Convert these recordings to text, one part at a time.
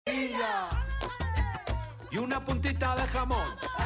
Y una puntita de jamón.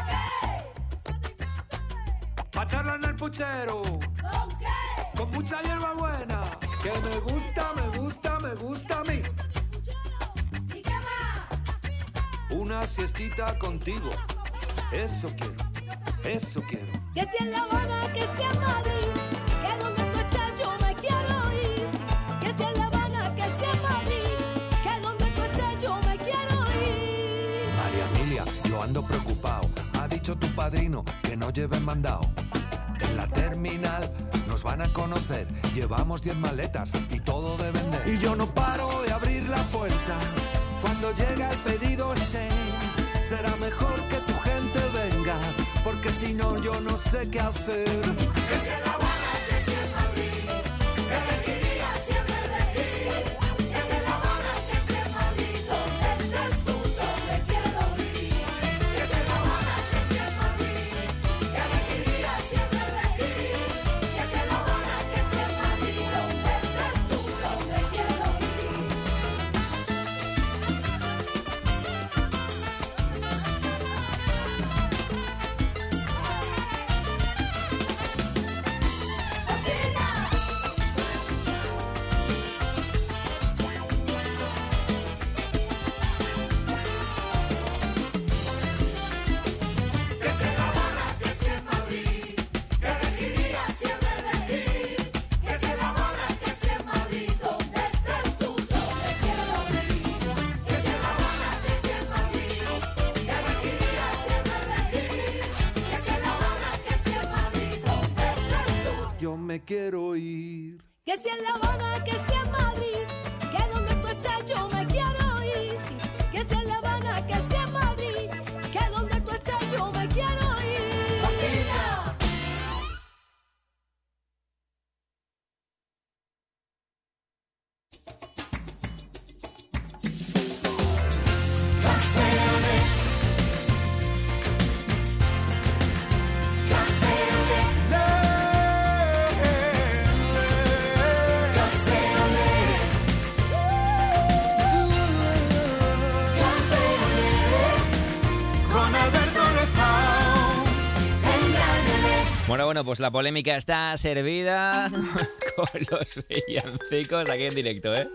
Pa' echarla en el puchero. ¿Con qué? Con mucha hierba buena. Que me gusta, me gusta, me gusta a mí. ¿Y qué más? Una siestita contigo. Eso quiero. Que si en La Habana, que si en Madrid, que donde tú estés yo me quiero ir. Que si en La Habana, que si en Madrid, que donde tú estés yo me quiero ir. María Emilia, yo ando preocupado. Ha dicho tu padrino que no lleven mandado. En la terminal nos van a conocer. Llevamos 10 maletas y todo de vender. Y yo no paro de abrir la puerta. Cuando llega el pedido Shane, será mejor que tu gente venga, porque si no yo no sé qué hacer. Que si en La Habana, que si en Madrid, que elegiría si he de elegir. Que si en La Habana, que si en Madrid, donde estés tú yo me quiero ir. Que si en La Habana, que si en Madrid, que elegiría si he de elegir. Que si en La Habana, que si en Madrid, donde estés tú yo me quiero ir. Que si en La Habana, que si en Madrid, que elegiría si he de elegir. Que si en La Habana, que si en Madrid, donde estés tú yo me quiero ir. Que si en La Habana, que si en Madrid, que elegiría si he de elegir. Que si en La Habana, que si en Madrid, donde estés tú yo me quiero ir. Que si en La Habana, que si en Madrid, que donde tú estés yo me quiero ir. Que si en La Habana, que si en Madrid, que donde tú estés yo me quiero ir. ¡Cocina! Bueno, pues la polémica está servida con los villancicos aquí en directo, ¿eh?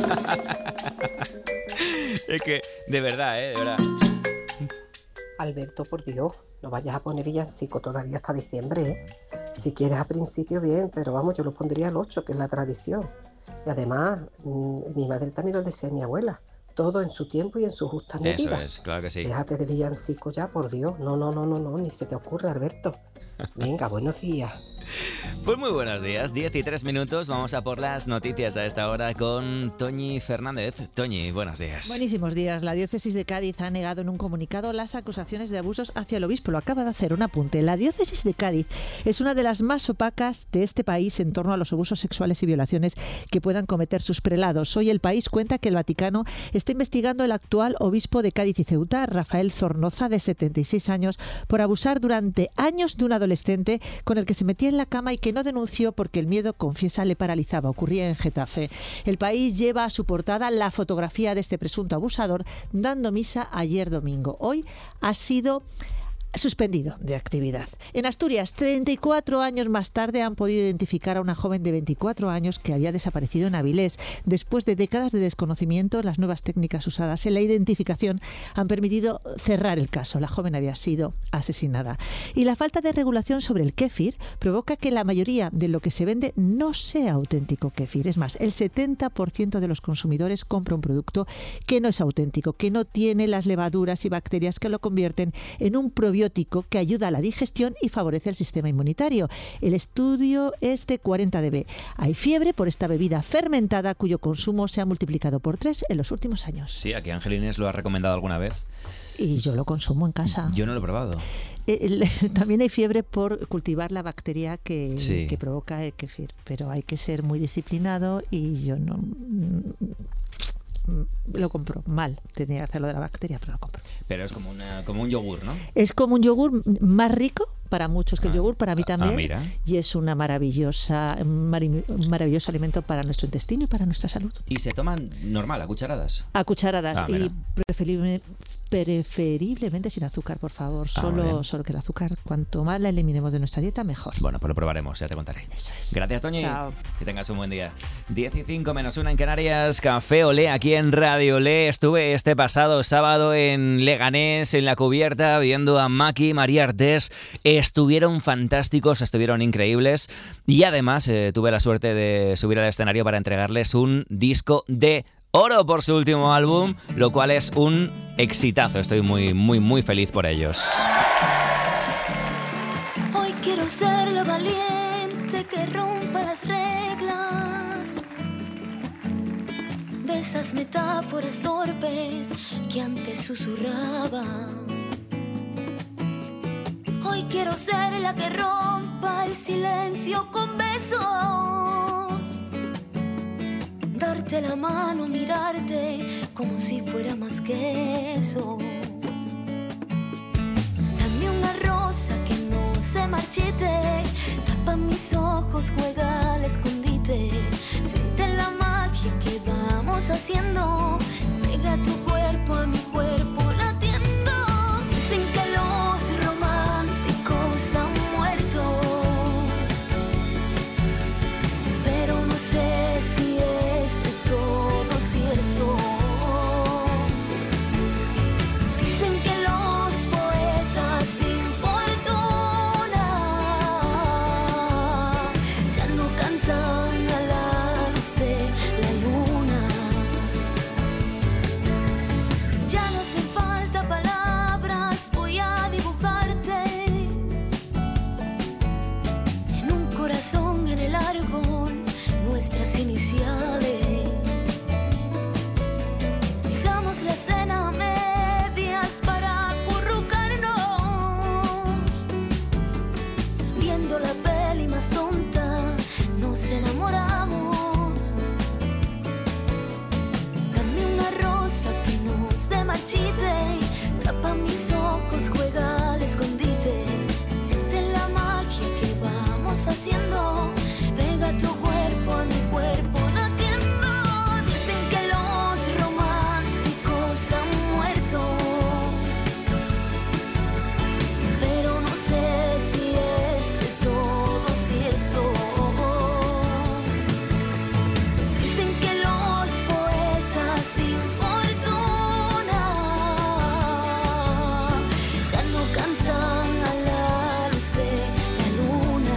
Es que, de verdad, de verdad. Alberto, por Dios, no vayas a poner villancico todavía hasta diciembre, ¿eh? Si quieres a principio, bien, pero vamos, yo lo pondría al 8, que es la tradición. Y además, mi madre también lo decía a mi abuela. Todo en su tiempo y en su justa medida. Eso es, claro que sí. Déjate de villancico ya, por Dios. No, ni se te ocurre, Alberto. Venga, buenos días. Pues muy buenos días, 10 y 3 minutos. Vamos a por las noticias a esta hora con Toñi Fernández. Toñi, buenos días. Buenísimos días. La diócesis de Cádiz ha negado en un comunicado las acusaciones de abusos hacia el obispo. Lo acaba de hacer, un apunte. La diócesis de Cádiz es una de las más opacas de este país en torno a los abusos sexuales y violaciones que puedan cometer sus prelados. Hoy El País cuenta que el Vaticano está investigando al actual obispo de Cádiz y Ceuta, Rafael Zornoza, de 76 años, por abusar durante años de un adolescente con el que se metía en la cama y que no denunció porque el miedo, confiesa, le paralizaba. Ocurría en Getafe. El País lleva a su portada la fotografía de este presunto abusador dando misa ayer domingo. Hoy ha sido suspendido de actividad. En Asturias, 34 años más tarde, han podido identificar a una joven de 24 años que había desaparecido en Avilés. Después de décadas de desconocimiento, las nuevas técnicas usadas en la identificación han permitido cerrar el caso. La joven había sido asesinada. Y la falta de regulación sobre el kéfir provoca que la mayoría de lo que se vende no sea auténtico kéfir. Es más, el 70% de los consumidores compra un producto que no es auténtico, que no tiene las levaduras y bacterias que lo convierten en un probiótico que ayuda a la digestión y favorece el sistema inmunitario. El estudio es de 40 dB. Hay fiebre por esta bebida fermentada cuyo consumo se ha multiplicado por 3 en los últimos años. Sí, aquí Angelines lo ha recomendado alguna vez. Y yo lo consumo en casa. Yo no lo he probado. También hay fiebre por cultivar la bacteria que provoca el kéfir, pero hay que ser muy disciplinado y yo no... lo compro mal, tenía que hacerlo de la bacteria, pero lo compro. Pero es como un yogur, ¿no? Es como un yogur más rico, para muchos que el yogur, para mí también. Mira. Y es un maravilloso alimento para nuestro intestino y para nuestra salud. ¿Y se toman normal, a cucharadas? A cucharadas y mira. preferiblemente sin azúcar, por favor. Solo que el azúcar, cuanto más la eliminemos de nuestra dieta, mejor. Bueno, pues lo probaremos, ya te contaré. Eso es. Gracias, Toñi. Chao. Que tengas un buen día. 10:05 en Canarias, Café Olé aquí en Radio Olé. Estuve este pasado sábado en Leganés, en La Cubierta, viendo a Maki, María Artés. Estuvieron fantásticos, estuvieron increíbles. Y además tuve la suerte de subir al escenario para entregarles un disco de oro por su último álbum, lo cual es un exitazo. Estoy muy, muy, muy feliz por ellos. Hoy quiero ser la valiente que rompa las reglas de esas metáforas torpes que antes susurraba. Hoy quiero ser la que rompa el silencio con besos, darte la mano, mirarte como si fuera más que eso. Dame una rosa que no se marchite, tapa mis ojos, juega al escondite. Siente la magia que vamos haciendo, pega tu cuerpo a mi cuerpo latiendo. Dicen que los románticos han muerto, pero no sé si es de todo cierto. Dicen que los poetas sin fortuna ya no cantan a la luz de la luna. Ya no hacen falta palabras, voy a dibujarte en un corazón en el árbol nuestras iniciales. Dejamos la escena a medias para acurrucarnos, viendo la peli más tonta nos enamoramos. Dame una rosa que no se marchite, tapa mis ojos, juega al escondite. Siente la magia que vamos haciendo, pega tu cuerpo a mi cuerpo latiendo. Dicen que los románticos han muerto, pero no sé si es de todo cierto. Dicen que los poetas sin fortuna ya no cantan a la luz de la luna.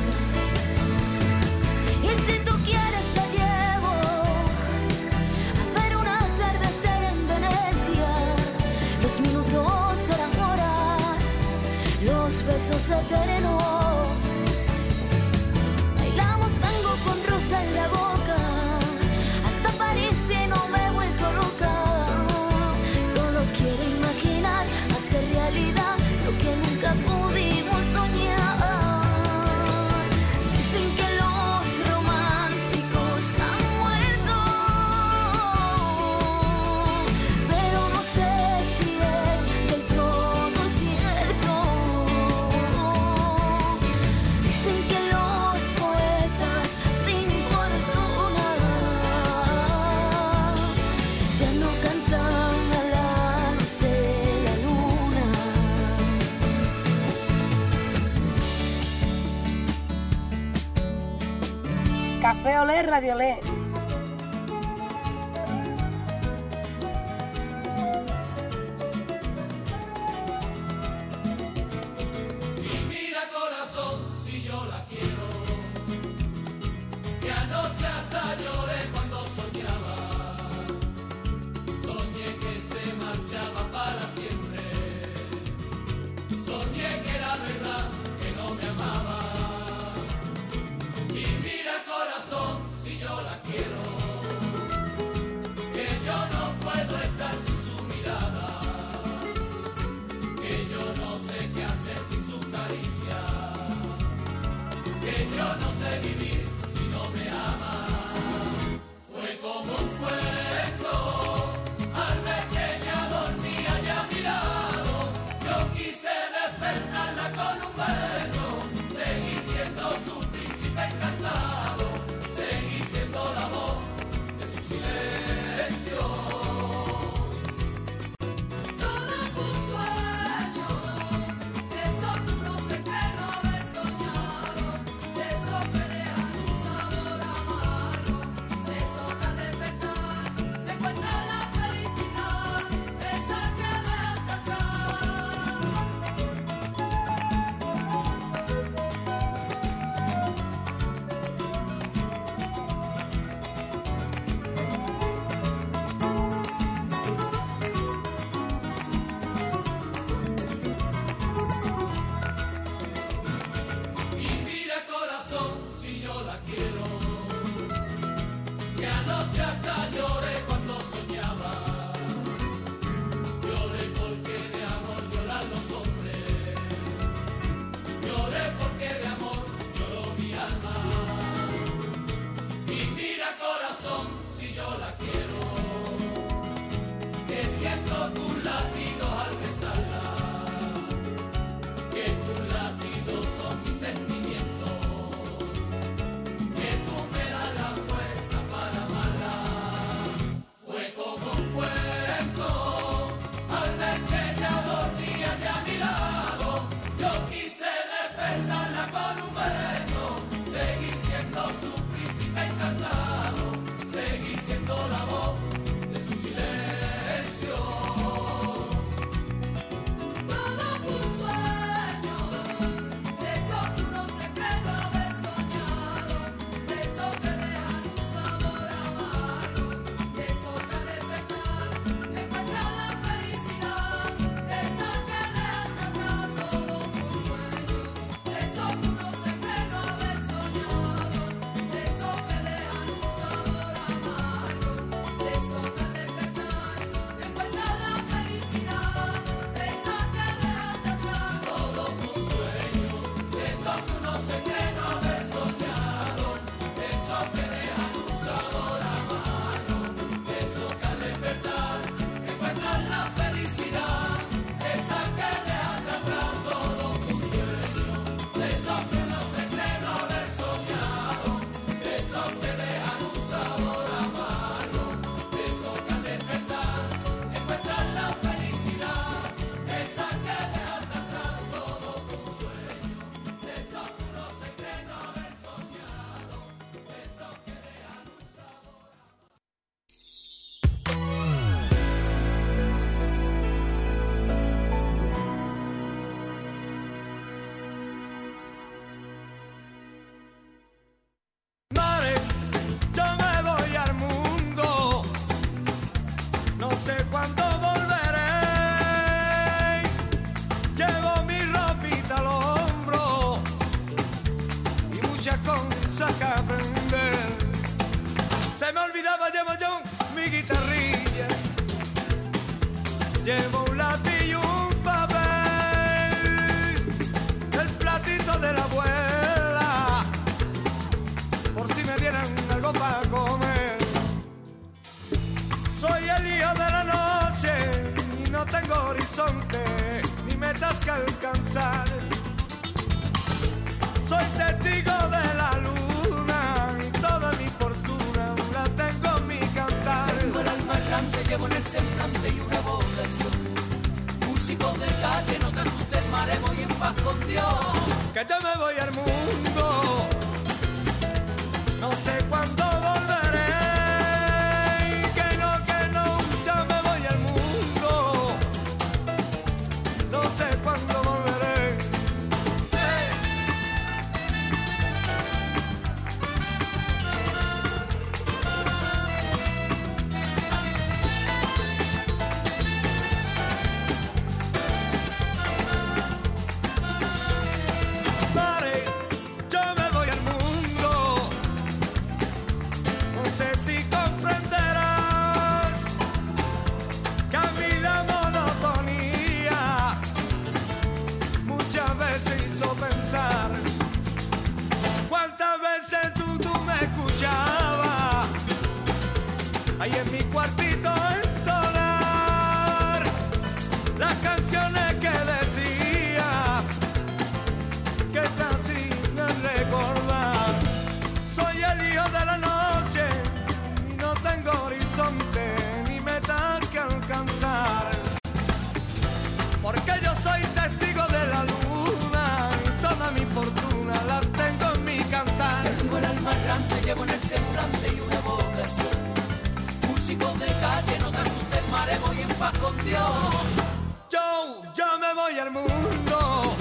Y si tú quieres te llevo a ver un atardecer en Venecia. Los minutos serán horas, los besos eternos. Bailamos tango con rosa en la boca, hasta París y no me he vuelto loca. Solo quiero imaginar, hacer realidad lo que nunca pudimos soñar. Dicen que los románticos han muerto, pero no sé si es del todo cierto. Dicen que los poetas sin fortuna ya no cantan a la luz de la luna. Café Olé, Radio Olé. Mira corazón, si yo la quiero, que anoche hasta lloré cuando soñaba. Soñé que se marchaba para siempre, soñé que era verdad, que no me amaba. Y mira corazón, si yo la quiero. llevo un lápiz y un papel, el platito de la abuela, por si me dieran algo para comer. Soy el hijo de la noche y no tengo horizonte ni metas que alcanzar. Soy testigo de la luna y toda mi fortuna la tengo en mi cantar. Tengo el alma errante, llevo en el semblante y una vocación. Músico de calle, no te asustes, mare, voy en paz con Dios. Que yo me voy al mundo, no sé cuándo volveré. Que no, yo me voy al mundo, no sé cuándo volveré. Mare, yo me voy al mundo, no sé si comprenderás que a mí la monotonía muchas veces hizo pensar. ¿Cuántas veces tú me escuchabas ahí en mi cuartito entonar las canciones que decía que casi me recordar? Soy el hijo de la noche y no tengo horizonte ni metas que alcanzar, porque yo soy testigo de la luna y toda mi fortuna la tengo en mi cantar. Tengo el alma errante, llevo en el semblante y una vocación. Músico de calle, no te asustes, mare, voy en paz con Dios. Yo me voy al mundo,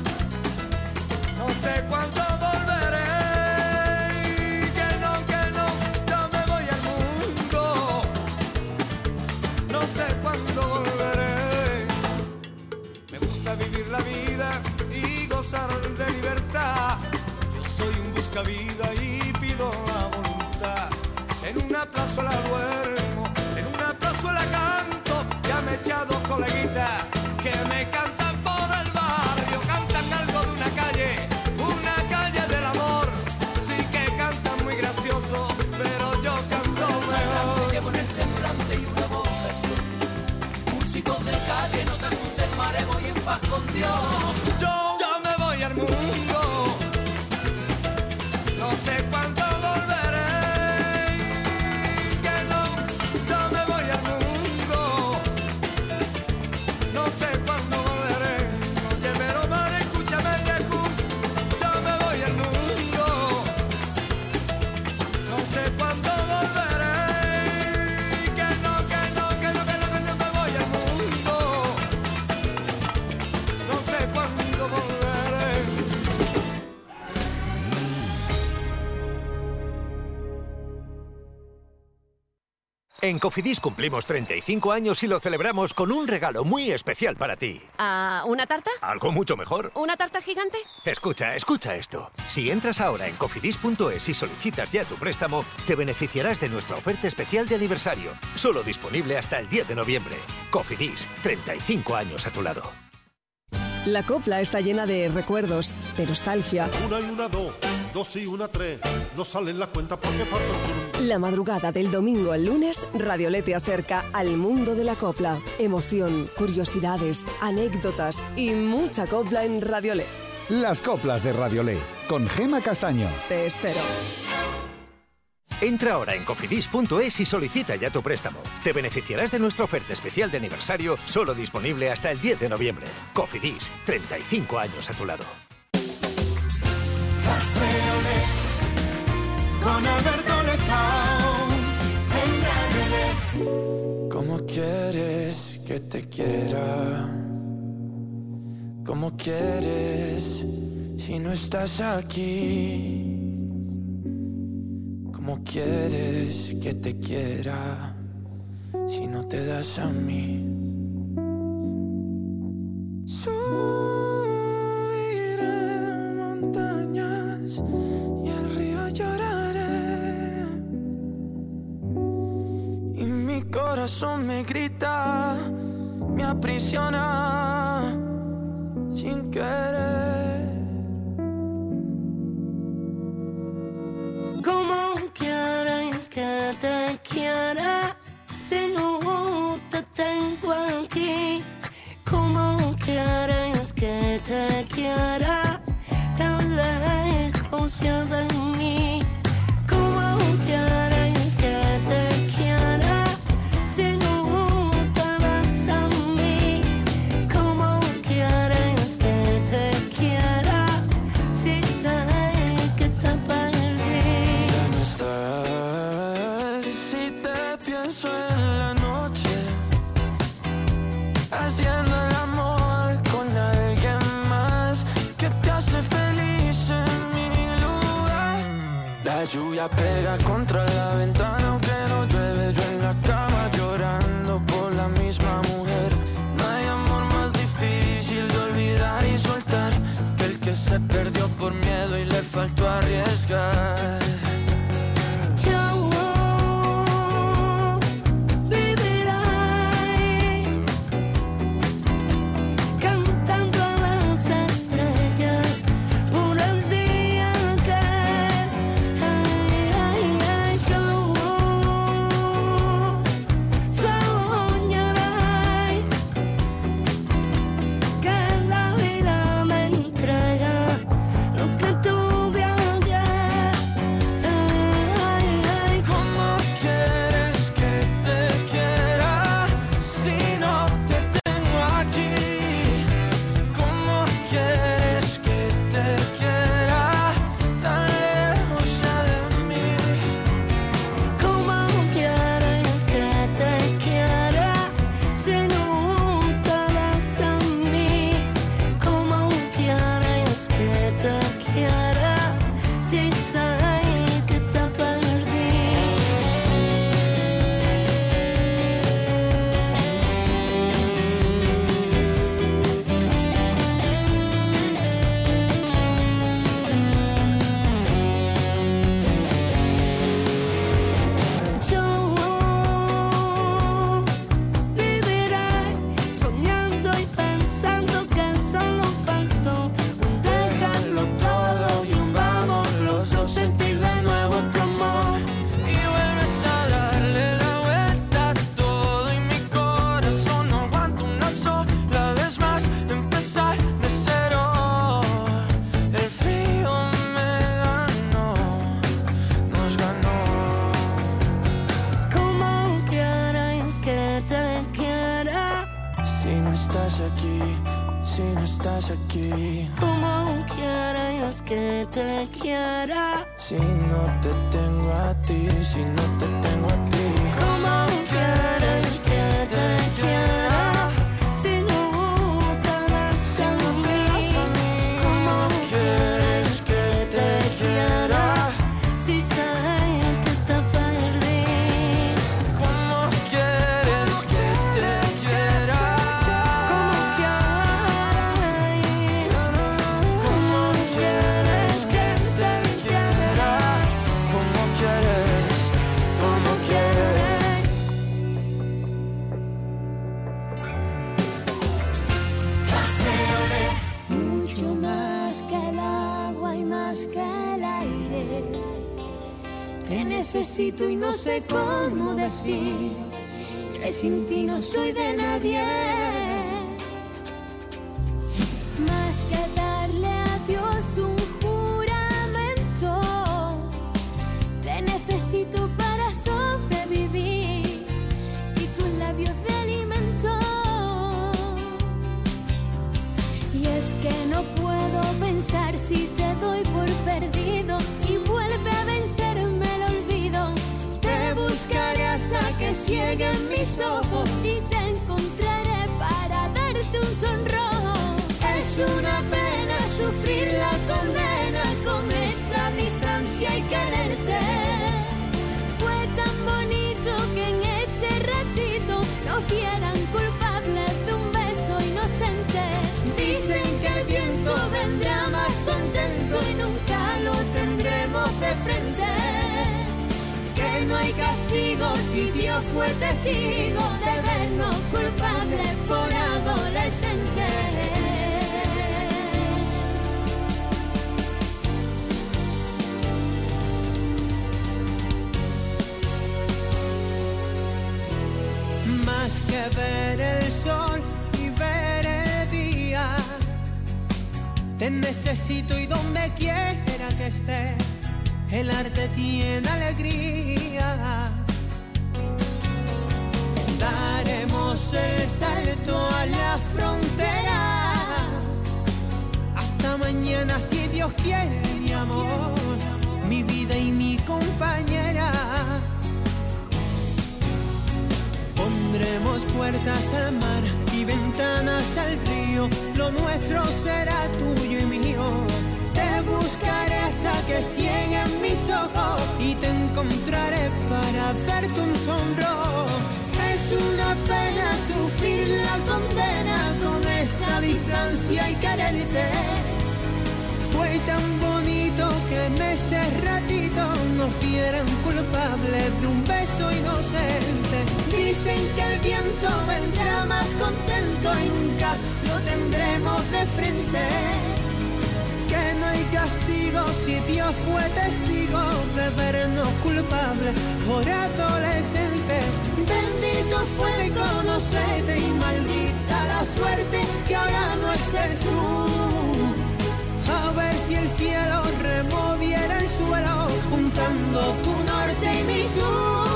no sé cuándo volveré. Que no, yo me voy al mundo, no sé cuándo volveré. Me gusta vivir la vida y gozar de libertad. Yo soy un buscavida y pido la voluntad. En una plazuela duermo, en una plazuela canto. Ya me he echado coleguitas que me cantan por el barrio. Cantan algo de una calle del amor. Sí que cantan muy gracioso, pero yo canto mejor. Llevo en el semblante y una vocación. Músico de calle, no te asustes, mare, voy en paz con Dios. Yo me voy al mundo, no sé cuándo volveré. Que no, yo me voy al mundo, no sé cuándo volveré. Oye, pero madre, escúchame, yo me voy al mundo, no sé cuándo volveré. Que no, me voy al mundo, no sé cuándo volveré. En Cofidis cumplimos 35 años y lo celebramos con un regalo muy especial para ti. ¿Una tarta? Algo mucho mejor. ¿Una tarta gigante? Escucha esto. Si entras ahora en cofidis.es y solicitas ya tu préstamo, te beneficiarás de nuestra oferta especial de aniversario, solo disponible hasta el 10 de noviembre. Cofidis, 35 años a tu lado. La copla está llena de recuerdos, de nostalgia. Una y una dos y una tres, no salen la cuenta porque falta el churum. La madrugada del domingo al lunes, Radiolet te acerca al mundo de la copla. Emoción, curiosidades, anécdotas y mucha copla en Radiolet. Las coplas de Radiolet, con Gema Castaño. Te espero. Entra ahora en cofidis.es y solicita ya tu préstamo. Te beneficiarás de nuestra oferta especial de aniversario, solo disponible hasta el 10 de noviembre. Cofidis, 35 años a tu lado. Café Olé, con Alberto Lezao, en Radio Olé. ¿Cómo quieres que te quiera? ¿Cómo quieres si no estás aquí? ¿Cómo quieres que te quiera si no te das a mí? Subiré montañas y el río lloraré y mi corazón me grita me aprisiona sin querer. ¿Cómo quieres que te quiera si no te tengo aquí? ¿Cómo quieres que te quiera tan lejos ya de mí? ¿Cómo quieres que te quiera si no te das a mí? ¿Cómo quieres que te quiera si sé que te perdí? Ya no estás. Si te pienso en la noche, haciendo el amor con alguien más que te hace feliz en mi lugar. La lluvia pega contra la ventana aunque no llueve, yo en la cama llorando por la misma mujer. No hay amor más difícil de olvidar y soltar que el que se perdió por miedo y le faltó arriesgar. Yo viviré cantando a las estrellas por el día que yo soñaré que la vida me entrega lo que tuve ayer. ¿Cómo quieres que te quiera si no te tengo aquí? ¿Cómo quieres que te quiera tan lejos ya de mí? ¿Cómo quieres que te quiera si no te das a mí? ¿Cómo quieres que te quiera si sé que te perdí? Yo viviré soñando y pensando que solo faltó un dejarlo todo y un vamos los dos sentir de nuevo tu amor. Y vuelves a darle la vuelta a todo y mi corazón no aguanta una sola vez más empezar de cero. El frío me ganó, nos ganó. ¿Cómo quieres que te quiera? Si no estás aquí, si no estás aquí, ¿Cómo quieres que te quiera? si no te tengo a ti, si no te tengo a ti. ¿Cómo quieres que te quiera si no te das a mí? ¿Cómo quieres que te quiera? Si sé que te perdí. ¿Cómo quieres que te quiera? ¿Cómo quieres que te quiera? ¿Cómo quieres? ¿Cómo quieres? Mucho más que el agua y más que el aire. Te necesito y no sé cómo decir que sin ti no soy de nadie. Más que darle a Dios un juramento, te necesito para sobrevivir y tus labios de alimento. Y es que no puedo pensar si te doy por perdido y vuelve a vencerme el olvido. Te buscaré hasta que cieguen mis ojos y te encontraré para darte un sonrojo. Es una pena sufrir la condena con esta distancia y quererte. Fue tan bonito que en este ratito nos vieran culpables de un beso inocente. Dicen que el viento vendrá más contento y nunca lo tendremos de frente. Que no hay castigo si Dios fue testigo de vernos culpables por ver el sol y ver el día. Te necesito y donde quiera que estés, el arte tiene alegría. Daremos el salto a la frontera. Hasta mañana si Dios quiere, mi amor, mi vida y mi compañera. Pondremos puertas al mar y ventanas al río. Lo nuestro será tuyo y mío. Te buscaré hasta que cieguen mis ojos y te encontraré para hacerte un sonrojo. Es una pena sufrir la condena con esta distancia y quererte. Fue tan bonito que en ese ratito nos vieran culpables de un beso inocente. Dicen que el viento vendrá más contento y nunca lo tendremos de frente. Que no hay castigo si Dios fue testigo de vernos culpables por adolescentes. Bendito fue conocerte y maldita la suerte que ahora no estés tú. A ver si el cielo removiera el suelo juntando tu norte y mi sur.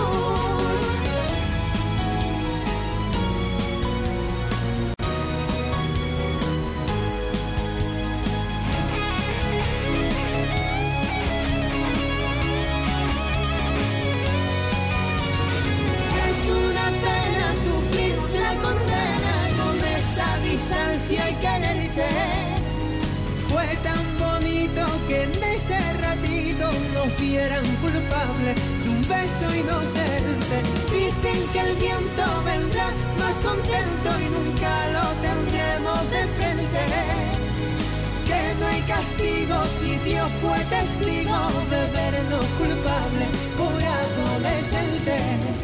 Distancia y quererte. Fue tan bonito que en ese ratito nos vieran culpables de un beso inocente. Dicen que el viento vendrá más contento y nunca lo tendremos de frente. Que no hay castigo si Dios fue testigo de vernos culpables por adolescentes.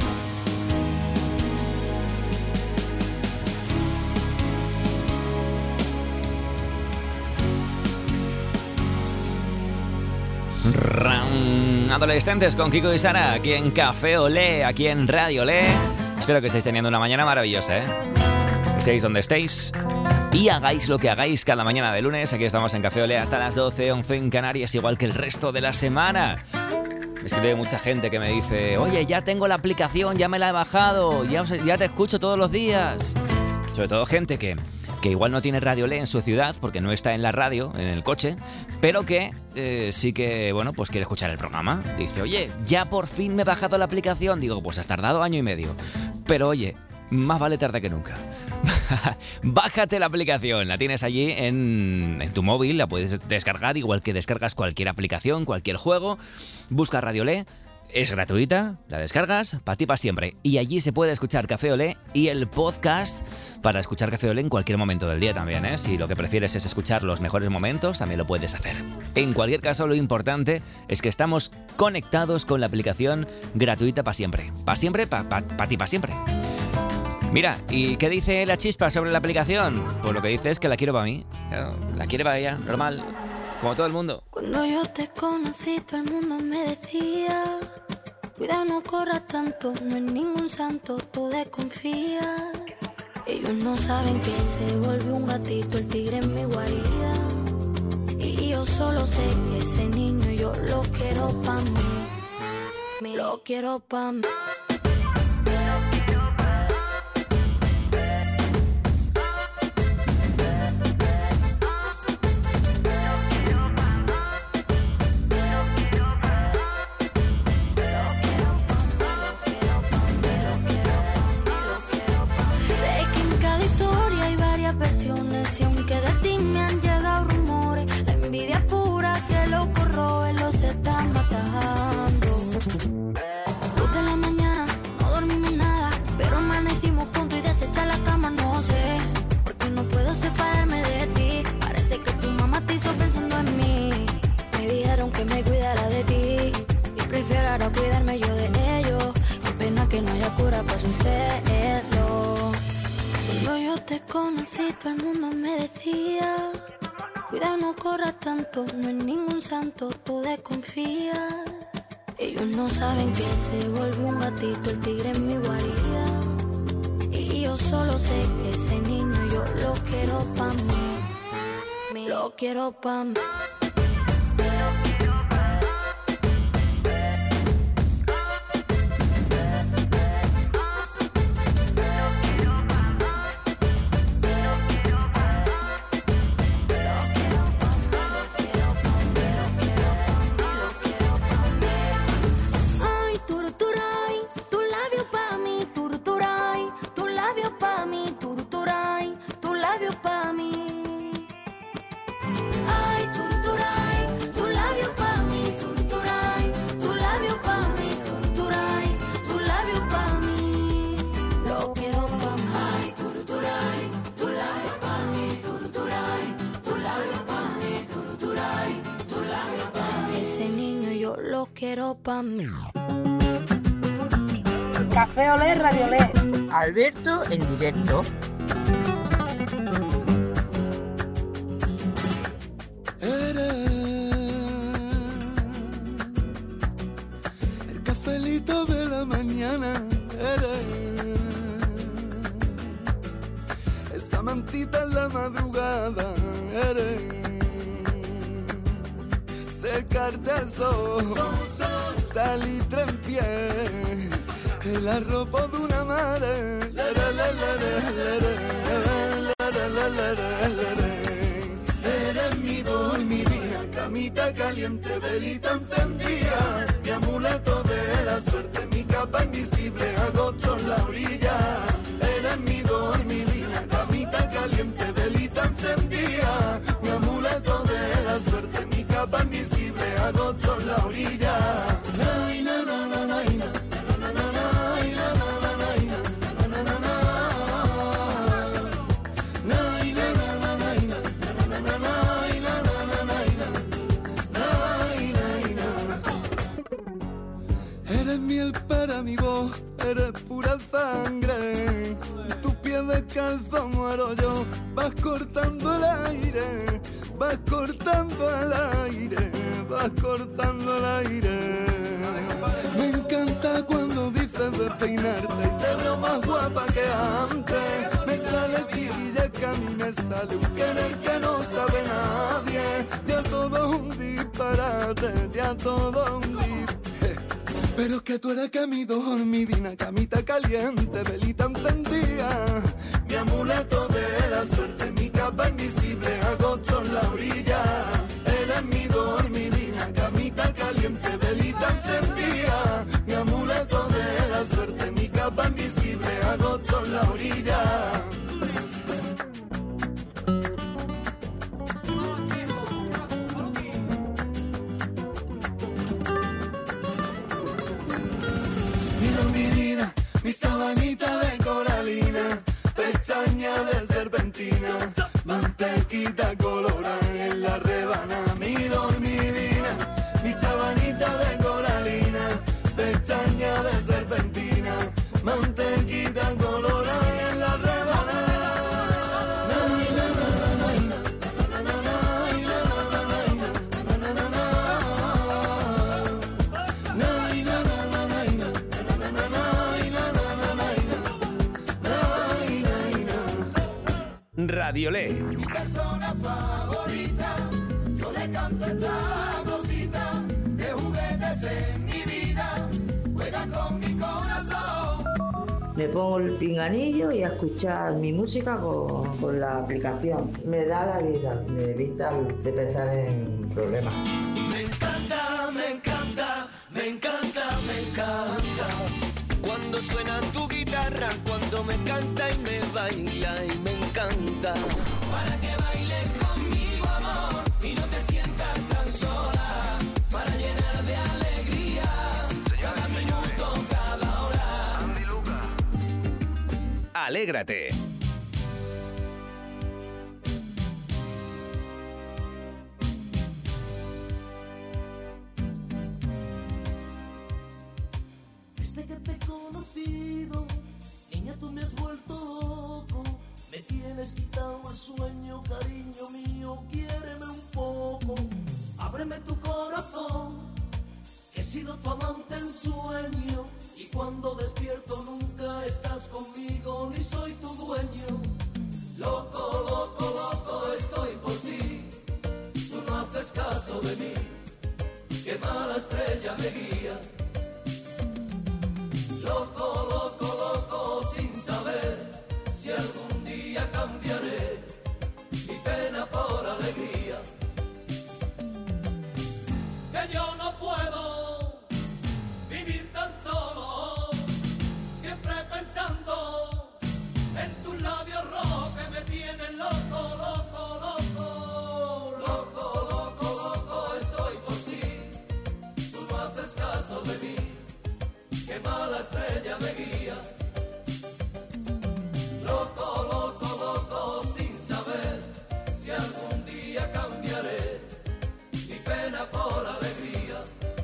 Adolescentes con Kiko y Sara, aquí en Café Olé, aquí en Radio Olé. Espero que estéis teniendo una mañana maravillosa, ¿eh? Estéis donde estéis y hagáis lo que hagáis cada mañana de lunes. Aquí estamos en Café Olé hasta las 12, 11 en Canarias, igual que el resto de la semana. Me escribe mucha gente que me dice: oye, ya tengo la aplicación, ya me la he bajado, ya te escucho todos los días. Sobre todo gente que igual no tiene Radio Olé en su ciudad porque no está en la radio, en el coche, pero que sí que, bueno, pues quiere escuchar el programa. Dice: oye, ya por fin me he bajado la aplicación. Digo, pues has tardado 1 año y medio. Pero oye, más vale tarde que nunca. Bájate la aplicación, la tienes allí en tu móvil, la puedes descargar igual que descargas cualquier aplicación, cualquier juego. Busca Radio Olé. Es gratuita, la descargas, para ti para siempre. Y allí se puede escuchar Café Olé y el podcast para escuchar Café Olé en cualquier momento del día también, ¿eh? Si lo que prefieres es escuchar los mejores momentos, también lo puedes hacer. En cualquier caso, lo importante es que estamos conectados con la aplicación gratuita para siempre. Para siempre, para ti para siempre. Mira, ¿y qué dice la chispa sobre la aplicación? Pues lo que dice es que la quiero para mí. Claro, la quiere para ella, normal. Como todo el mundo. Cuando yo te conocí, todo el mundo me decía: cuidado, no corras tanto, no es ningún santo, tú desconfías. Ellos no saben que se volvió un gatito el tigre en mi guarida. Y yo solo sé que ese niño yo lo quiero pa' mí. Lo quiero pa' mí. Y aunque de ti me han llegado rumores, la envidia pura que lo corroe, los está matando. 2 de la mañana, no dormimos nada, pero amanecimos juntos y desechar la cama no sé, porque no puedo separarme de ti. Parece que tu mamá te hizo pensando en mí. Me dijeron que me cuidara de ti y prefiero ahora cuidarme yo de ellos. Qué pena que no haya cura para sucederlo. Cuando yo te conocí, todo el mundo me decía: cuidado, no corras tanto, no es ningún santo, tú desconfías. Ellos no saben que se volvió un gatito el tigre en mi guarida. Y yo solo sé que ese niño yo lo quiero pa' mí. Lo quiero pa' mí. Quiero pa' mí. Café Olé, Radio Olé. Alberto en directo. El cafelito de la mañana, esa mantita en la madrugada, secarte el sol, salitre en pie, el arropo de una madre. Eres mi dormidina, camita caliente, velita encendida, mi amuleto de la suerte, mi capa invisible, agosto en la orilla. Eres mi dormidina, camita caliente, velita encendida, mi amuleto de la suerte, mi capa invisible, agosto en la orilla. Ay, na, na, na, na, na, na, na, na, na, ay, na, na, na, na, na, na, na, na, ay, na, na, na, na, na, na, na, na, ay, na, na, na, na, ay, na, na. Eres miel para mi voz, eres pura sangre, tu pie descalzo muero yo, vas cortando el aire, vas cortando el aire, vas cortando el aire. Me encanta cuando dices de peinarte y te veo más guapa que antes. Me sale chiquilla que a mí me sale un querer que no sabe nadie. Ya todo un disparate, ya todo un disparate. Pero que tú eres que mi dormidina, camita caliente, velita encendida, mi amuleto de la suerte, mi capa invisible, agosto en la orilla. Eres mi dormidina, camita caliente, velita encendida, mi amuleto de la suerte, mi capa invisible, agosto en la orilla. Mi sabanita de coralina, pestaña de serpentina, mantequita colorada en la rebana, mi dormidina. Mi sabanita de coralina, pestaña de serpentina, mantequita colorada en la rebana. Radiolé. Mi persona favorita, yo le canto esta cosita, de juguetes en mi vida, juega con mi corazón. Me pongo el pinganillo y a escuchar mi música con la aplicación. Me da la vida, me evita de pensar en problemas. Me encanta, me encanta, me encanta, me encanta. Cuando suena tu guitarra, cuando me canta y me baila y me encanta. Para que bailes conmigo, amor, y no te sientas tan sola. Para llenar de alegría cada minuto, cada hora. Alégrate. Desde que te he conocido, niña, tú me has vuelto loco. Me tienes quitado el sueño, cariño mío, quiéreme un poco. Ábreme tu corazón, He sido tu amante en sueño y cuando despierto nunca estás conmigo ni soy tu dueño. Loco, loco, loco estoy por ti, tú no haces caso de mí, qué mala estrella me guía. Loco, loco, loco sin saber si algún día cambiaré mi pena por alegría. Que yo no puedo vivir tan solo, siempre pensando en tus labios rojos que me tienen loco, loco, loco. Loco, loco, loco estoy por ti, tú no haces caso de mí, qué mala estrella me guía. Loco, loco, loco sin saber si algún día cambiaré mi pena por alegría.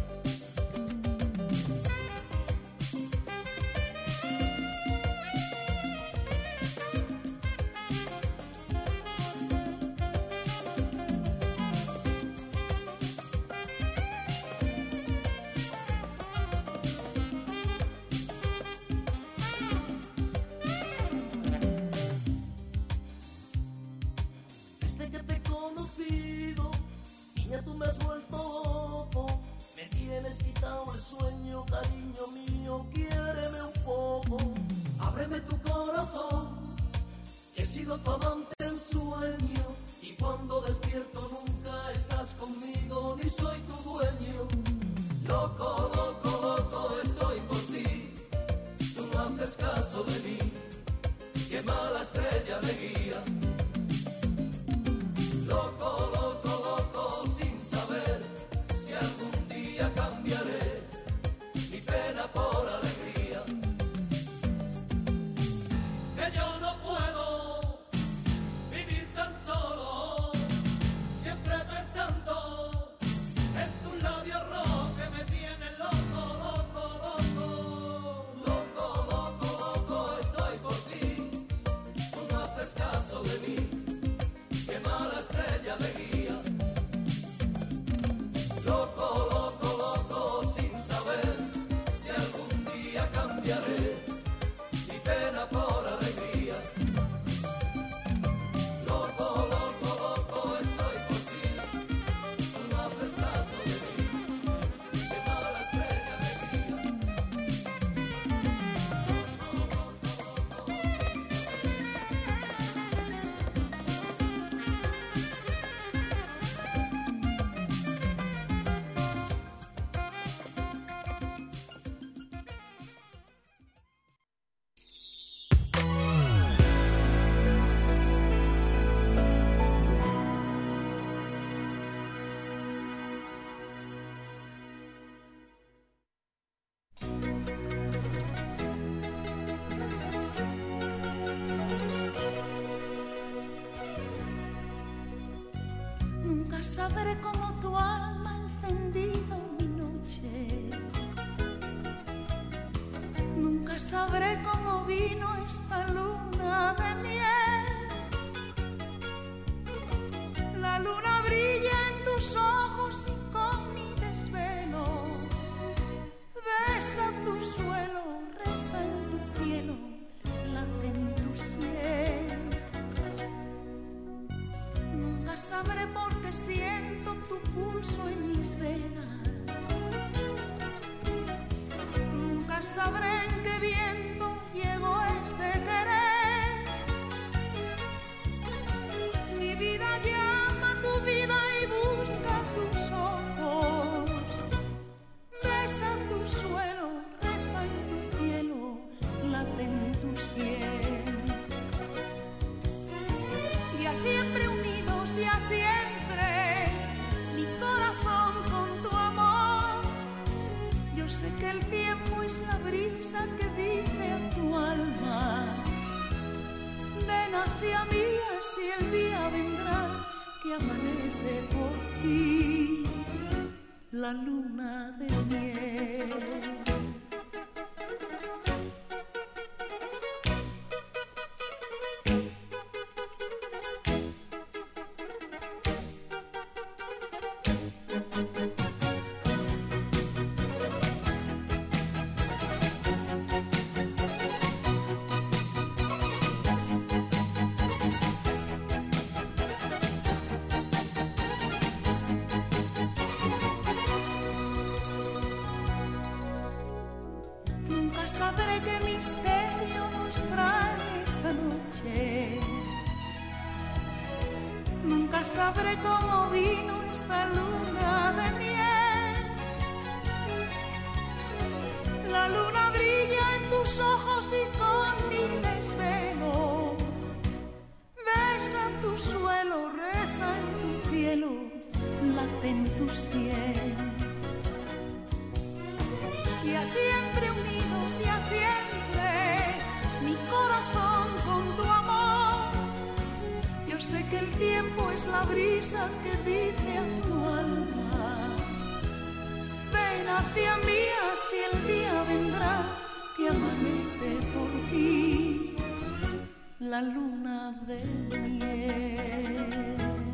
Desde que te he conocido, niña, tú me has vuelto loco. Me tienes quitado el sueño, cariño mío, quiéreme un poco. Ábreme tu corazón, que he sido tu amante en sueño y cuando despierto nunca estás conmigo ni soy tu dueño. Loco, loco, loco estoy por ti, tú no haces caso de mí, qué mala estrella me guía. Loco, loco, loco sin saber si algún día cambiaré mi pena por alegría. Que yo no puedo vivir tan solo, siempre pensando en tus labios rojos que me tienen loco, loco, loco. Loco, loco, loco estoy por ti, tú no haces caso de mí, qué mala estrella me guía. Loco, loco, loco sin saber si algún día cambiaré mi pena por alegría. Loco, loco, loco estoy por ti, tú no haces caso de mí, qué mala estrella me guía. Nunca sabré cómo tu alma ha encendido mi noche. Nunca sabré cómo vino esta luna de miel. La luna brilla en tus ojos y con mi desvelo besa tu suelo, reza en tu cielo, late en tu sien. Nunca sabré por qué siento tu pulso en mis venas. Nunca sabré en qué viento llegó este querer. Mi vida llama a tu vida y busca tus ojos. Besa tu suelo, reza en tu cielo, late en tu sien. Ya siempre unidos, ya siempre, mi corazón con tu amor. Yo sé que el tiempo es la brisa que dice a tu alma: ven hacia mí, así el día vendrá que amanece por ti, la luna de miel. Nunca sabré cómo vino esta luna de miel. La luna brilla en tus ojos y con mi desvelo besa tu suelo, reza en tu cielo, late en tu sien. Y a siempre unidos y a siempre mi corazón con tu amor. Yo sé que el tiempo es la brisa que dice a tu alma: ven hacia mí, así el día vendrá que amanece por ti la luna de miel.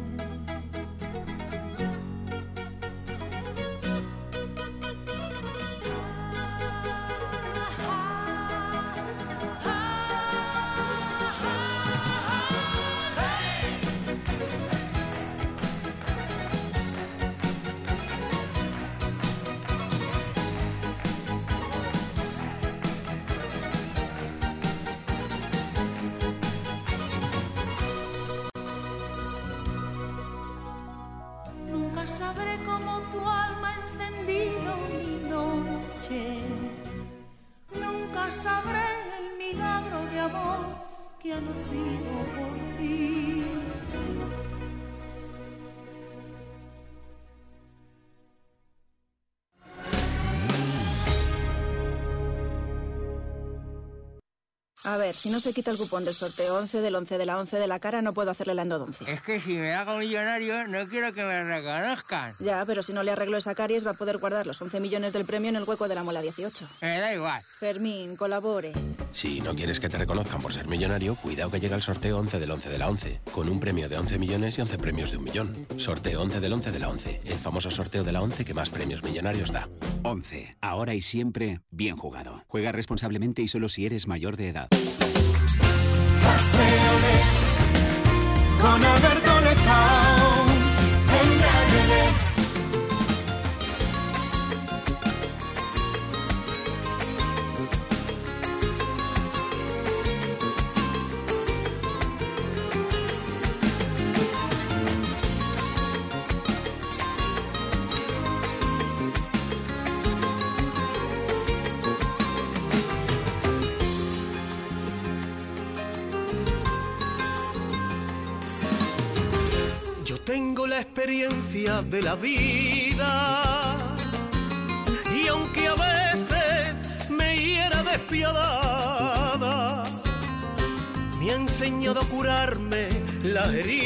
Sabré cómo tu alma ha encendido mi noche. Nunca sabré el milagro de amor que ha nacido por ti. A ver, si no se quita el cupón del sorteo 11 del 11 de la 11 de la cara, no puedo hacerle la endodoncia. Es que si me hago millonario, no quiero que me reconozcan. Ya, pero si no le arreglo esa caries, va a poder guardar los 11 millones del premio en el hueco de la muela 18. Me da igual. Fermín, colabore. Si no quieres que te reconozcan por ser millonario, cuidado que llega el sorteo 11 del 11 de la 11, con un premio de 11 millones y 11 premios de 1 millón. Sorteo 11 del 11 de la 11, el famoso sorteo de la 11 que más premios millonarios da. 11. Ahora y siempre, bien jugado. Juega responsablemente y solo si eres mayor de edad. Con Alberto Lezao en Radio Lé. Tengo la experiencia de la vida y aunque a veces me hiera despiadada, me ha enseñado a curarme la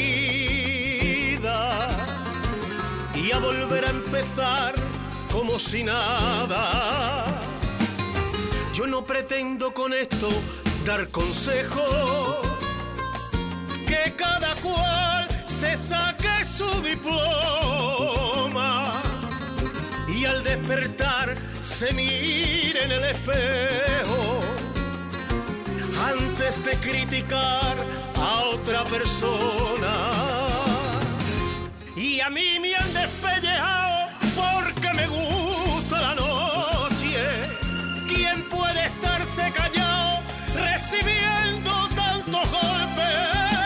herida y a volver a empezar como si nada. Yo no pretendo con esto dar consejos, que cada cual se saque su diploma y al despertar se mire en el espejo antes de criticar a otra persona. Y a mí me han despellejado porque me gusta la noche. ¿Quién puede estarse callado recibiendo tantos golpes?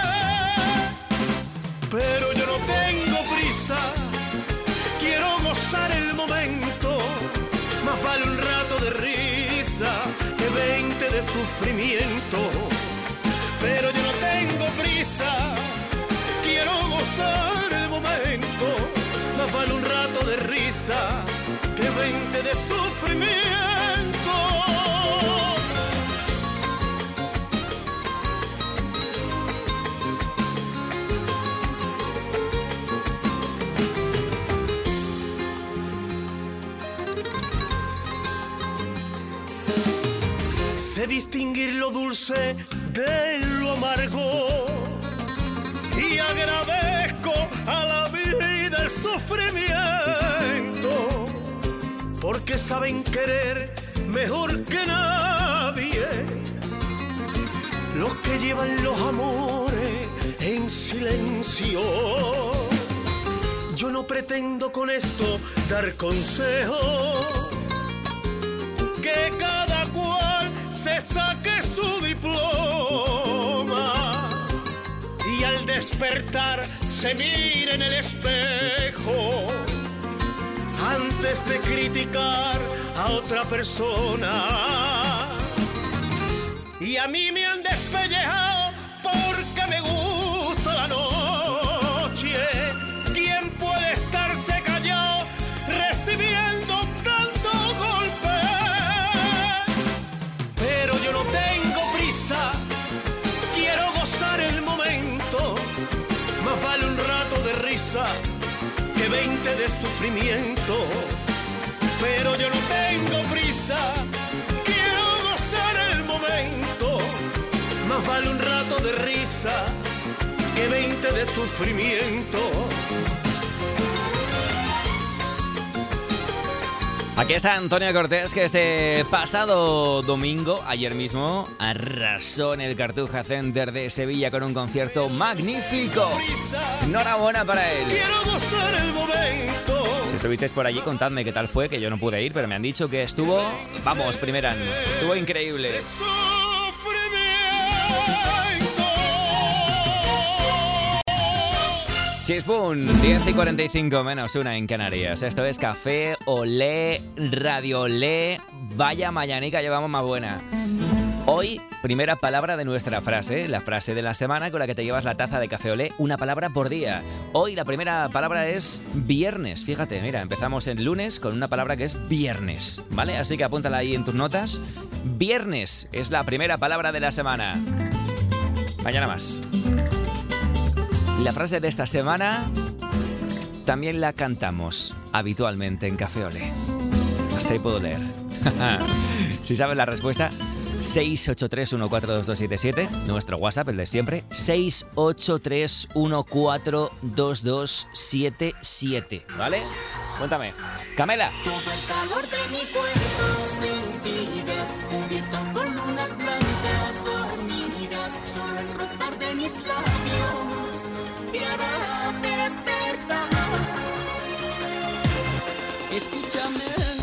Pero yo no tengo prisa, quiero gozar el momento. Más vale un rato de risa que 20 de sufrimiento. Pero yo no tengo prisa, quiero gozar el momento. Más vale un rato de risa que 20 de sufrimiento. Sé distinguir lo dulce de lo amargo y agradezco a la vida el sufrimiento, porque saben querer mejor que nadie los que llevan los amores en silencio. Yo no pretendo con esto dar consejos, que cada cual se saque su diploma y al despertar se mire en el espejo antes de criticar a otra persona. Y a mí me han despellejado porque me gusta la noche. ¿Quién puede estarse callado recibiendo tanto golpe? Pero yo no tengo prisa, quiero gozar el momento. Más vale un rato de risa que 20 de sufrimiento. Pero yo no tengo prisa, quiero gozar el momento. Más vale un rato de risa que 20 de sufrimiento. Aquí está Antonio Cortés, que este pasado domingo, ayer mismo, arrasó en el Cartuja Center de Sevilla con un concierto magnífico. Enhorabuena para él. Quiero gozar el momento. Si estuvisteis por allí, contadme qué tal fue, que yo no pude ir, pero me han dicho que estuvo, vamos, primeran, estuvo increíble. Chispún, 10:45 en Canarias. Esto es Café Olé, Radio Olé. Vaya mañanica llevamos más buena. Hoy, primera palabra de nuestra frase, la frase de la semana con la que te llevas la taza de Café Olé, una palabra por día. Hoy la primera palabra es viernes. Fíjate, mira, empezamos el lunes con una palabra que es viernes, ¿vale? Así que apúntala ahí en tus notas. Viernes es la primera palabra de la semana. Mañana más. La frase de esta semana también la cantamos habitualmente en Café Olé. Hasta ahí puedo leer. Si sabes la respuesta, 683142277, nuestro WhatsApp, el de siempre, 683142277, ¿vale? Cuéntame. Camela. Todo el calor de mi cuerpo sentirás, cubierto con lunas blancas dormirás, solo el rozar de mis labios te hará despertar. Escúchame,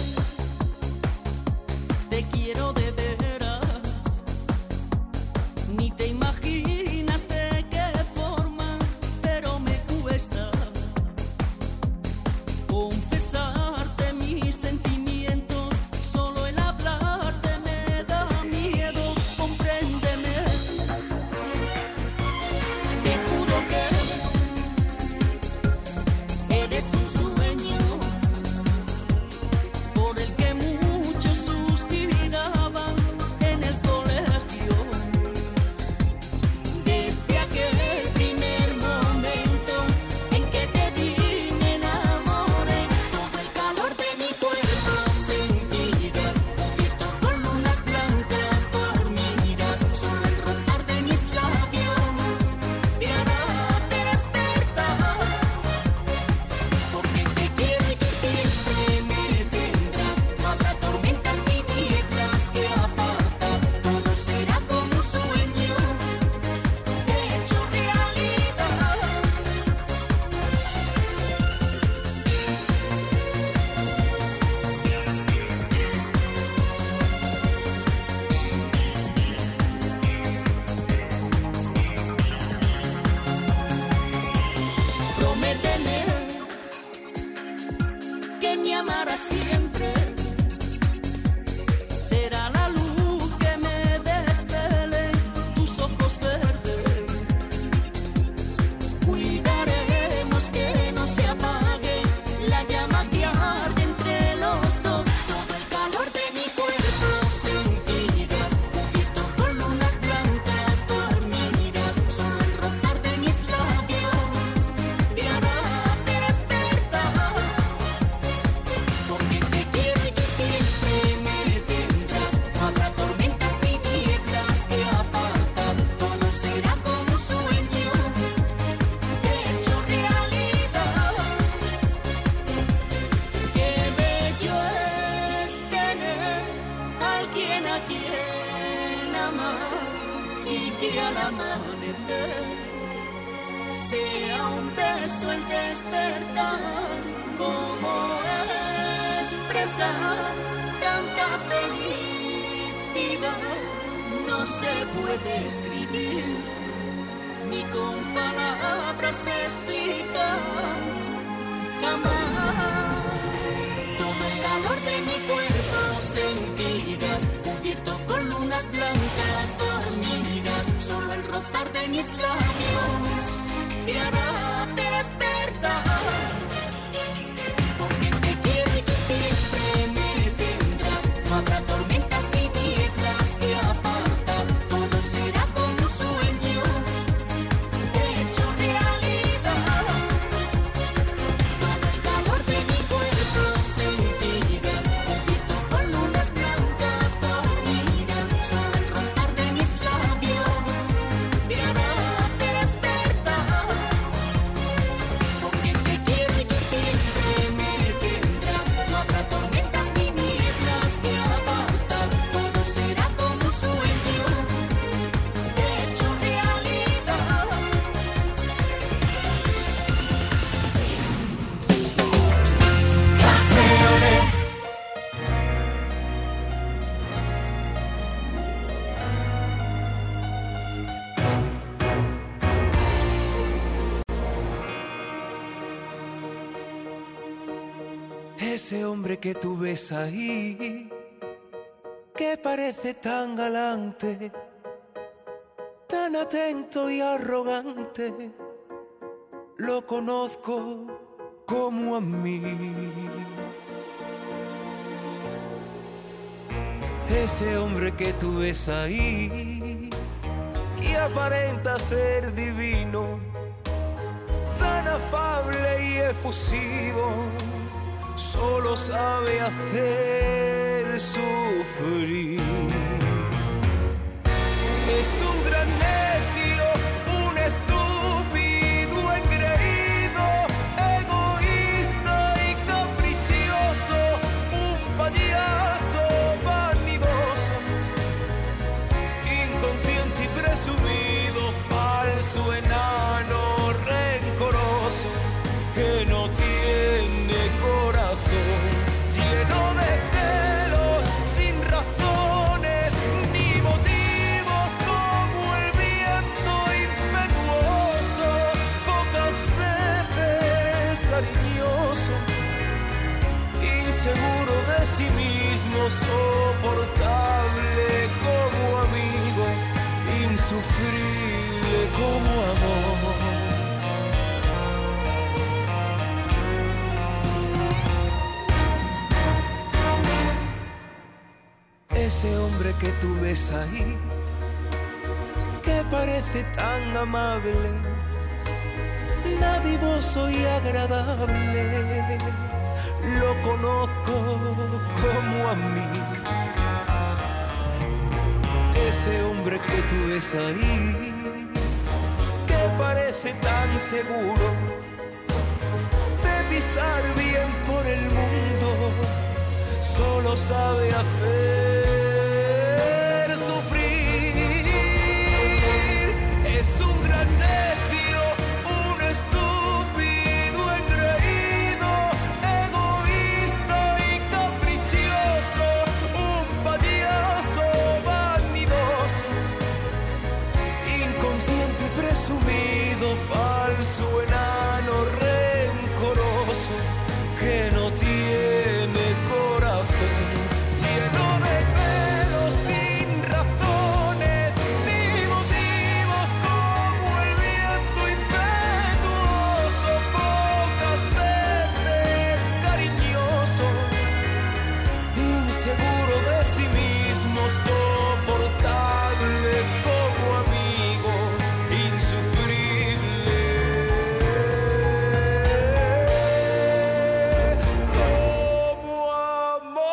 te quiero de veras, ni te imaginas de qué forma, pero me cuesta confesarte mis sentimientos, solo el hablarte me da miedo, compréndeme. Te juro que eres un sueño por el que muchos suspiraban en el colegio. Desde aquel primer momento en que te vi me enamoré. Todo el calor de mi cuerpo sentirás, cubierto con lunas blancas dormirás, solo el rozar de mis labios te hará despertar. Porque te quiero y tú siempre me tendrás, no habrá tormentas ni nieblas que apartan, todo será como un sueño hecho realidad. Prométeme que me amarás siempre, será la luz que me despele tus ojos verdes. Cuidaremos que no se apague la llama que arde entre los dos. Todo el calor de mi cuerpo sentirás, cubierto con lunas blancas dormirás, solo el rozar de mis labios te hará despertar. Porque te quiero y tú siempre me tendrás, no habrá tormentas ni nieblas que apartan, todo será como un sueño hecho realidad. Qué bello es tener alguien a quien amar y que al amanecer sea un beso el despertar. Cómo expresar tanta felicidad no se puede escribir ni con palabras explicar. rozar de mis labios te hará despertar. Porque te quiero y tú siempre me tendrás. No habrá tormentas ni nieblas que apartan. Todo será como un sueño hecho realidad. Todo el calor de mi cuerpo sentirás, cubierto con lunas blancas dormirás. Solo el rozar de mis labios te hará despertar. Porque te quiero y tú siempre me tendrás. No habrá tormentas ni nieblas que apartan. Todo será como un sueño hecho realidad. Café Olé. Ese hombre que tú ves ahí, que parece tan galante, tan atento y arrogante, lo conozco como a mí. Ese hombre que tú ves ahí, que aparenta ser divino, tan afable y efusivo, solo sabe hacer sufrir. Es un gran necio, un estúpido engreído, egoísta y caprichoso, un payaso vanidoso, inconsciente y presumido, falso, enano, rencoroso, que no tiene corazón, lleno de celos, sin razones ni motivos, como el viento impetuoso, pocas veces cariñoso, inseguro de sí mismo, soportable como amigo, insufrible como amor. Ese hombre que tú ves ahí, que parece tan amable, dadivoso y agradable, lo conozco como a mí. Ese hombre que tú ves ahí, que parece tan seguro de pisar bien por el mundo, solo sabe hacer sufrir. Es un gran necio, un estúpido engreído, egoísta y caprichoso, un payaso vanidoso, inconsciente y presumido, falso, enano, rencoroso, que no tiene corazón, lleno de celos, sin razones ni motivos, como el viento impetuoso, pocas veces cariñoso, inseguro de sí mismo, soportable como amigo, insufrible como amor.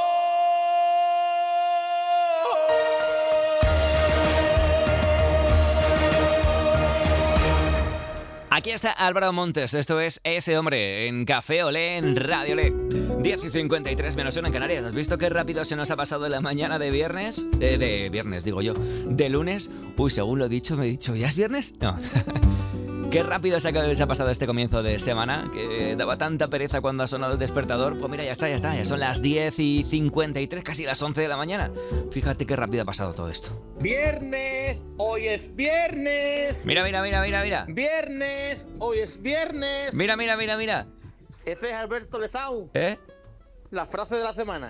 Aquí está Álvaro Montes, esto es Ese Hombre, en Café Olé, en Radio Olé. 10:53 menos 1 en Canarias. ¿Has visto qué rápido se nos ha pasado la mañana de viernes? De viernes, digo yo. De lunes. Uy, según lo he dicho, me he dicho, ¿ya es viernes? No. Qué rápido se ha pasado este comienzo de semana, que daba tanta pereza cuando ha sonado el despertador. Pues mira, ya está, ya son las 10:53, casi las 11 de la mañana. Fíjate qué rápido ha pasado todo esto. Viernes, hoy es viernes. Mira. Viernes, hoy es viernes. Mira. Ese es Alberto Lezau. ¿Eh? La frase de la semana.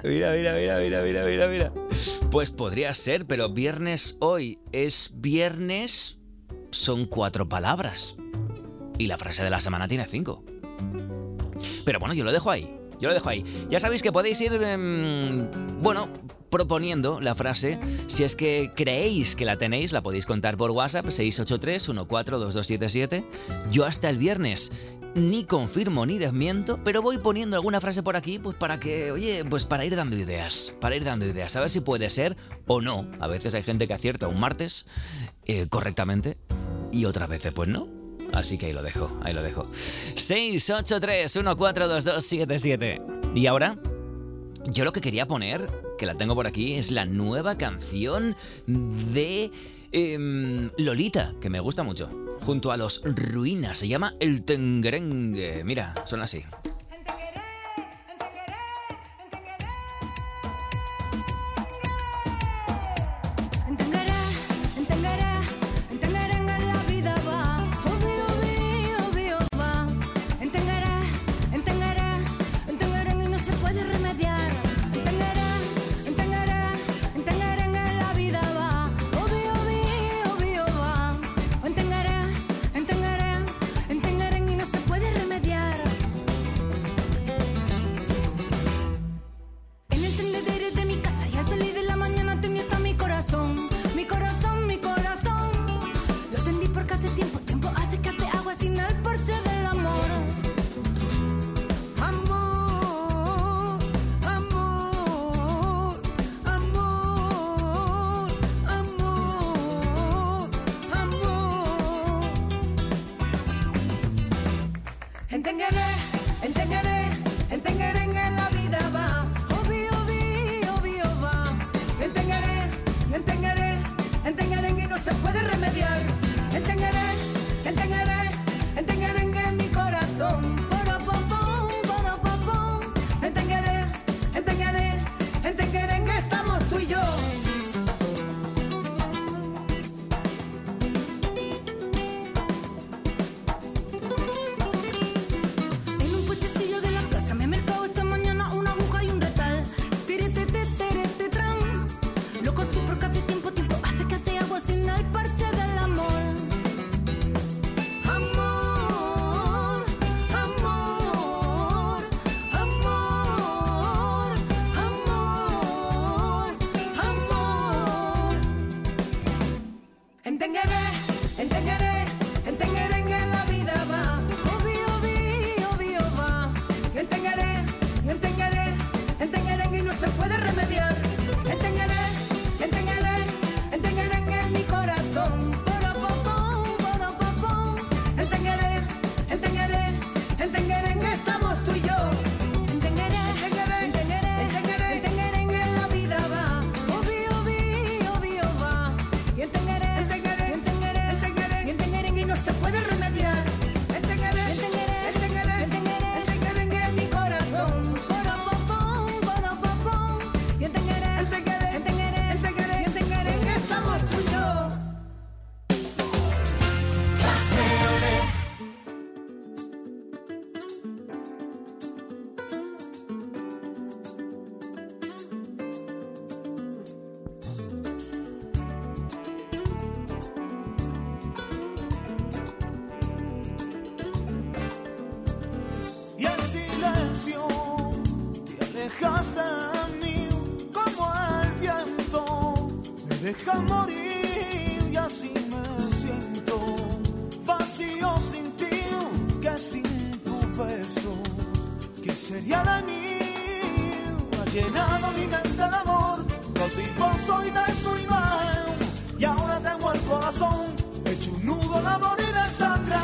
Mira. Pues podría ser, pero viernes hoy es viernes. son 4 palabras. Y la frase de la semana tiene 5. Pero bueno, yo lo dejo ahí. Ya sabéis que podéis ir, proponiendo la frase. Si es que creéis que la tenéis, la podéis contar por WhatsApp, 683-142277. Yo hasta el viernes ni confirmo ni desmiento, pero voy poniendo alguna frase por aquí, pues para que, oye, pues para ir dando ideas. A ver si puede ser o no. A veces hay gente que acierta un martes correctamente y otras veces pues no. Así que ahí lo dejo. 683-142277. Y ahora, yo lo que quería poner, que la tengo por aquí, es la nueva canción de Lolita, que me gusta mucho, junto a Los Ruinas. Se llama El Tenguerengue. Mira, suena así. Deja morir y así me siento vacío sin ti, que sin tu beso, ¿qué sería de mí? Ha llenado mi mente de amor, cautivo soy de su imagen y ahora tengo el corazón hecho un nudo de amor y de sangre.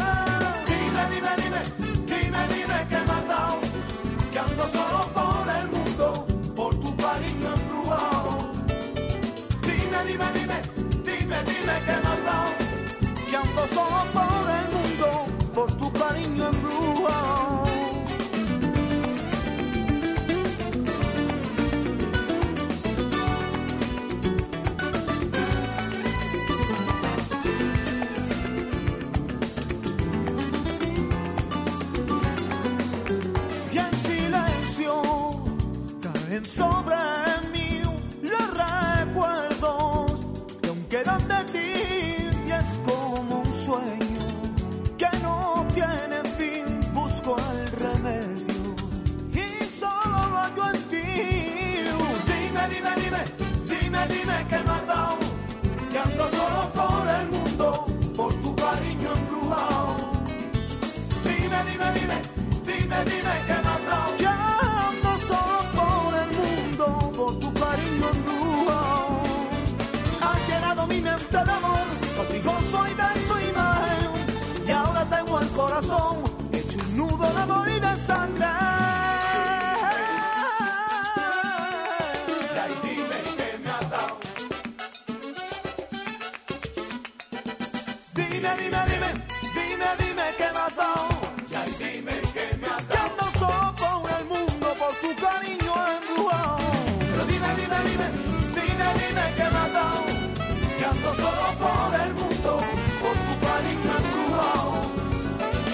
Dime que me has dado, que ando solo por el mundo, por tu cariño embrujado. Dime que me has dado, que ando solo por el mundo, por tu cariño embrujado. Y en silencio caen sobre mí los recuerdos que aún quedan de ti, y es como un tiene fin, busco el remedio y solo lo hallo en ti. Dime que me has dado, que ando solo por el mundo, por tu cariño embrujado. Dime que me has dado, que ando solo por el mundo, por tu cariño embrujado. Has llenado mi mente de amor, contigo soy de su imagen, y ahora tengo el corazón hecho un nudo de amor y de sangre.